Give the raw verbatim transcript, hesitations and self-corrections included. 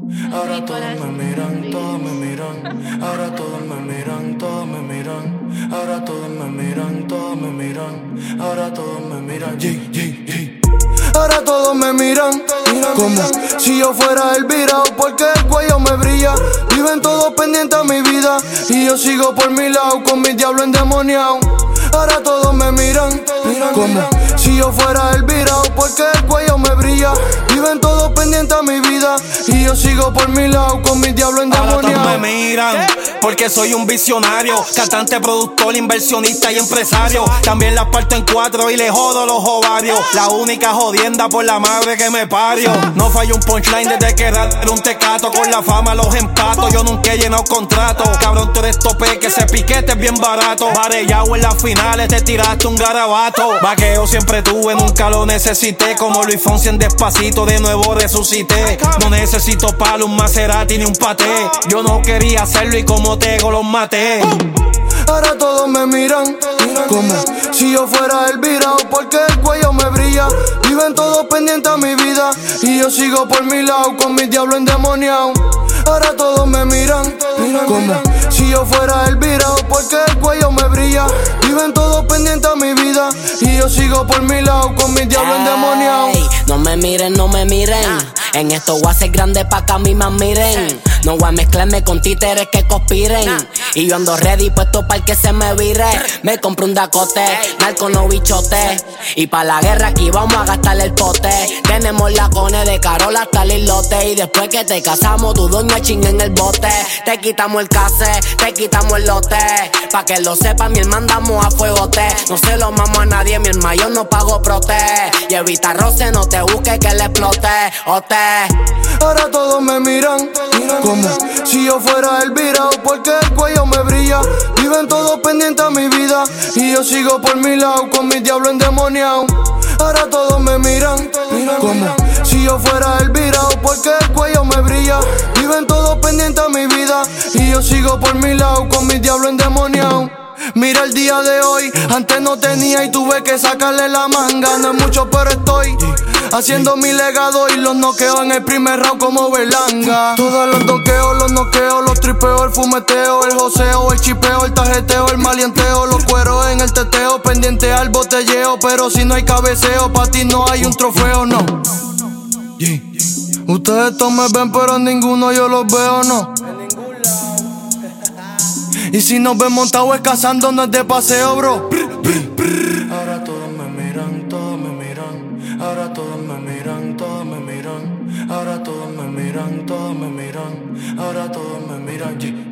Ahora todos me miran, todos me miran. Ahora todos me miran, todos me miran. Ahora todos me miran, todos me miran. Ahora todos me miran. Yeah, yeah, yeah. Ahora todos me miran como si yo fuera el virao, porque el cuello me brilla. Viven todos pendientes a mi vida y yo sigo por mi lado con mi diablo endemoniado. Ahora todos me miran como si yo fuera el virao, porque el cuello me brilla. Viven todos pendientes a mi vida y yo sigo por mi lado con mi diablo endemoniado. Ahora todos me miran porque soy un visionario, cantante, productor, inversionista y empresario. También las parto en cuatro y le jodo los ovarios. La única jodienda por la madre que me parió. No fallo un punchline desde que era un tecato. Con la fama los empato, yo nunca he llenado contrato. Cabrón, tú eres tope, que ese piquete es bien barato. Varellao en las finales, te tiraste un garabato. Vaqueo siempre tuve, nunca lo necesité. Como Luis Fonsi en Despacito, de nuevo resucité. No necesito palo, un Maserati ni un paté. Yo no quería hacerlo y como tego los maté. Ahora todos me miran como si yo fuera el virao, porque el cuello me brilla. Viven todos pendientes a mi vida y yo sigo por mi lado con mi diablo endemoniado. Ahora todos me miran como si yo fuera el virao, porque el cuello me brilla. Viven todos pendientes a mi vida y yo sigo por mi lado con mi diablo endemoniado. No me miren, no me miren. En esto voy a ser grande pa' que a mí me admiren. No voy a mezclarme con títeres que conspiren. Y yo ando ready, puesto para el que se me vire. Me compré un Dacote, narco no bichote. Y pa' la guerra aquí vamos a gastarle el pote. Tenemos la cone de Carola hasta el islote. Y después que te casamos, tu doña chinga en el bote. Te quitamos el case, te quitamos el lote. Pa' que lo sepa, mi hermano andamos a fuegote. No se lo mamo a nadie, mi hermano yo no pago prote. Y evita roce, no te busques que le explote. Ote. Ahora todos me miran como si yo fuera el virao, porque el cuello me brilla. Viven todos pendientes a mi vida y yo sigo por mi lado con mi diablo endemoniado. Ahora todos me miran como si yo fuera el virao, porque el cuello me brilla. Viven todos pendientes a mi vida y yo sigo por mi lado con mi diablo endemoniado. Mira el día de hoy, antes no tenía y tuve que sacarle la manga. No es mucho pero estoy haciendo mi legado y los noqueo en el primer round como Berlanga. Todos los doqueos, los noqueos, los tripeos, el fumeteo, el joseo, el chipeo, el tarjeteo, el malienteo, los cueros en el teteo, pendiente al botelleo. Pero si no hay cabeceo, pa' ti no hay un trofeo, no. Yeah. Ustedes todos me ven pero ninguno yo los veo, no. Y si nos ven montados es cazando, no es de paseo, bro. Ahora todos me miran, todos me miran. Ahora todos me miran, todos me miran. Ahora todos me miran, todos me miran. Ahora todos me miran, yeah.